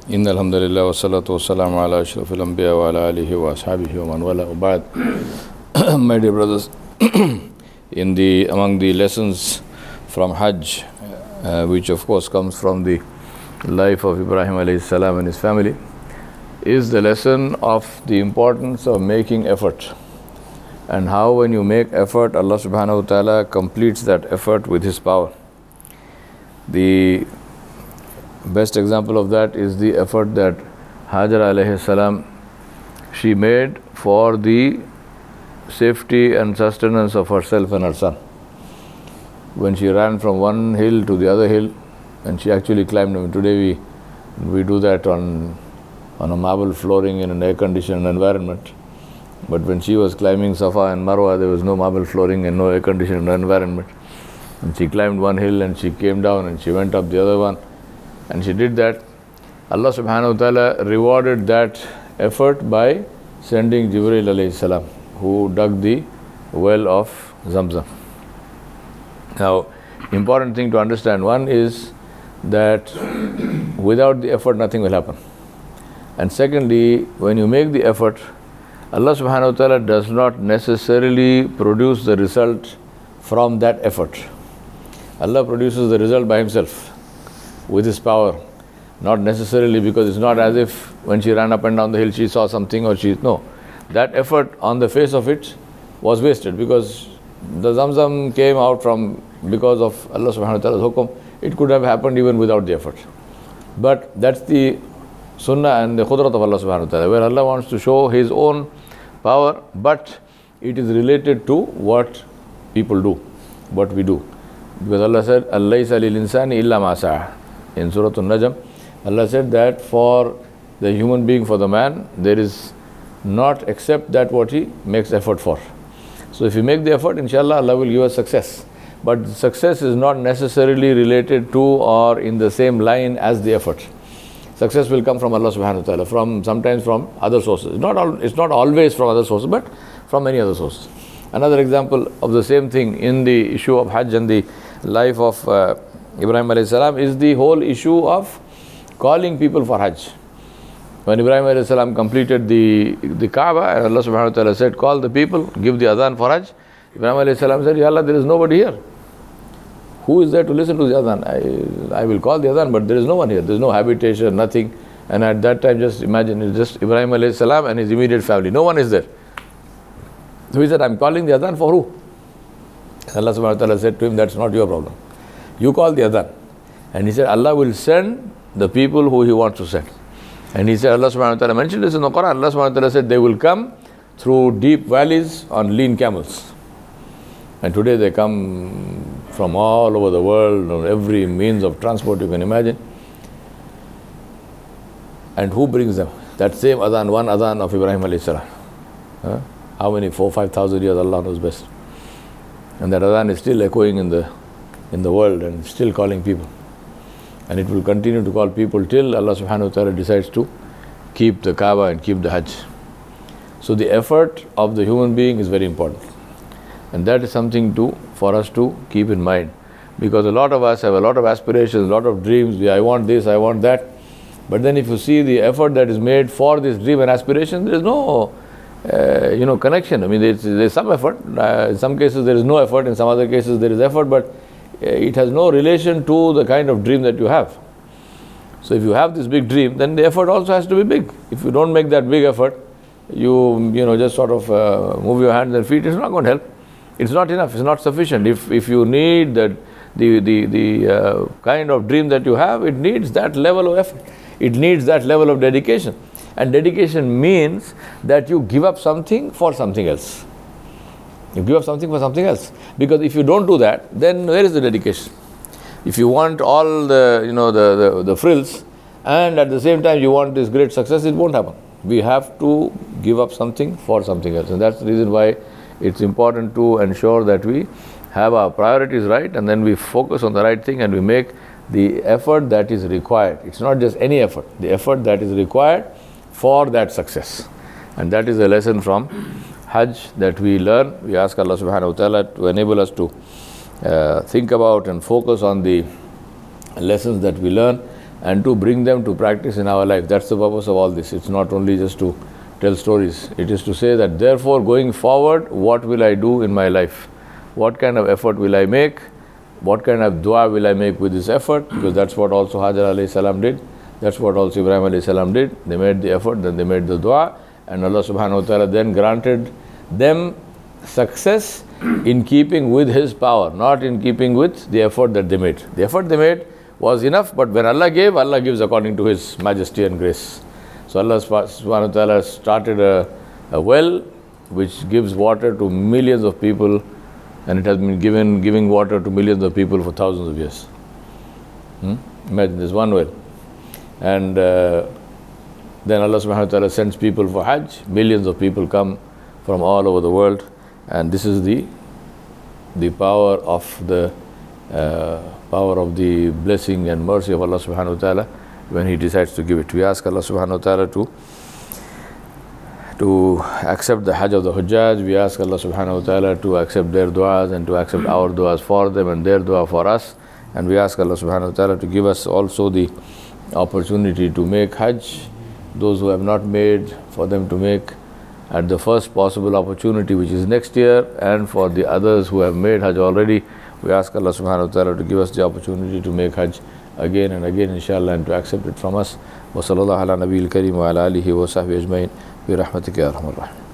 إن الحمد لله والصلاة والسلام على أشرف الأنبياء وعلى آله وأصحابه ومن والاه وبعد. My dear brothers, among the lessons from Hajj, which of course comes from the life of Ibrahim alayhi salam and his family, is the lesson of the importance of making effort, and how when you make effort, Allah subhanahu wa ta'ala completes that effort with His power. The best example of that is the effort that Hajar alayhi salam she made for the safety and sustenance of herself and her son. When she ran from one hill to the other hill, and she actually climbed. I mean, today we do that on a marble flooring in an air-conditioned environment. But when she was climbing Safa and Marwa, there was no marble flooring and no air-conditioned environment. And she climbed one hill and she came down and she went up the other one. And she did that. Allah subhanahu wa ta'ala rewarded that effort by sending Jibreel alayhi salam, who dug the well of Zamzam. Now, important thing to understand, one is that without the effort nothing will happen. And secondly, when you make the effort, Allah subhanahu wa ta'ala does not necessarily produce the result from that effort. Allah produces the result by Himself, with His power. Not necessarily, because it's not as if when she ran up and down the hill she saw something or no. That effort on the face of it was wasted, because the Zamzam came out because of Allah subhanahu wa ta'ala's hukum. It could have happened even without the effort. But that's the sunnah and the khudrat of Allah subhanahu wa ta'ala, where Allah wants to show His own power, but it is related to what people do, what we do. Because Allah said, "Allaysa lil insani illa ma sa'a." In Surah An-Najm, Allah said that for the human being, for the man, there is not except that what he makes effort for. So if you make the effort, inshallah, Allah will give us success. But success is not necessarily related to or in the same line as the effort. Success will come from Allah subhanahu wa ta'ala, sometimes from other sources. It's not always from other sources, but from many other sources. Another example of the same thing in the issue of Hajj and the life of Ibrahim alayhi salam is the whole issue of calling people for Hajj. When Ibrahim alayhi salam completed the Kaaba, and Allah subhanahu wa ta'ala said, "Call the people, give the adhan for Hajj," Ibrahim alayhi salam said, "Ya Allah, there is nobody here. Who is there to listen to the adhan? I will call the adhan, but there is no one here. There is no habitation, nothing." And at that time, just imagine, it's just Ibrahim alayhi salam and his immediate family. No one is there. So he said, "I'm calling the adhan for who?" Allah subhanahu wa ta'ala said to him, "That's not your problem. You call the adhan." And he said, "Allah will send the people who He wants to send." And he said, Allah subhanahu wa ta'ala mentioned this in the Quran. Allah subhanahu wa ta'ala said, "They will come through deep valleys on lean camels." And today they come from all over the world, on every means of transport you can imagine. And who brings them? That same adhan, one adhan of Ibrahim alayhi salam. How many? 4,000-5,000 years, Allah knows best. And that adhan is still echoing in the world and still calling people. And it will continue to call people till Allah subhanahu wa ta'ala decides to keep the Kaaba and keep the Hajj. So the effort of the human being is very important. And that is something for us to keep in mind. Because a lot of us have a lot of aspirations, a lot of dreams. I want this, I want that. But then if you see the effort that is made for this dream and aspiration, there is no connection. I mean, there's some effort. In some cases there is no effort. In some other cases there is effort, but it has no relation to the kind of dream that you have. So if you have this big dream, then the effort also has to be big. If you don't make that big effort, you just sort of move your hands and feet, it's not going to help. It's not enough, it's not sufficient. If you need the kind of dream that you have, it needs that level of effort. It needs that level of dedication. And dedication means that you give up something for something else. You give up something for something else. Because if you don't do that, then where is the dedication? If you want all the frills, and at the same time you want this great success, it won't happen. We have to give up something for something else. And that's the reason why it's important to ensure that we have our priorities right, and then we focus on the right thing, and we make the effort that is required. It's not just any effort, the effort that is required for that success. And that is a lesson from Hajj that we learn. We ask Allah subhanahu wa ta'ala to enable us to think about and focus on the lessons that we learn, and to bring them to practice in our life. That's the purpose of all this. It's not only just to tell stories. It is to say that therefore going forward, what will I do in my life? What kind of effort will I make? What kind of dua will I make with this effort? Because that's what also Hajar alayhi salam did. That's what also Ibrahim alayhi salam did. They made the effort, then they made the dua, and Allah subhanahu wa ta'ala then granted them success in keeping with His power, not in keeping with the effort that they made. The effort they made was enough, but when Allah gave, Allah gives according to His majesty and grace. So Allah subhanahu wa ta'ala started a well which gives water to millions of people, and it has been giving water to millions of people for thousands of years. Imagine this one well. And then Allah subhanahu wa ta'ala sends people for Hajj. Millions of people come from all over the world, and this is the power of the blessing and mercy of Allah subhanahu wa ta'ala when He decides to give it. We ask Allah subhanahu wa ta'ala to accept the Hajj of the Hujjaj. We ask Allah subhanahu wa ta'ala to accept their du'as and to accept our du'as for them and their du'a for us. And we ask Allah subhanahu wa ta'ala to give us also the opportunity to make Hajj. Those who have not made, for them to make at the first possible opportunity, which is next year. And for the others who have made Hajj already, we ask Allah subhanahu wa ta'ala to give us the opportunity to make Hajj again and again, inshallah, and to accept it from us. Wa sallallahu ala nabiyil kareem wa ala alihi wa sahbihi ajma'in bi rahmatika ya arhamar rahimin.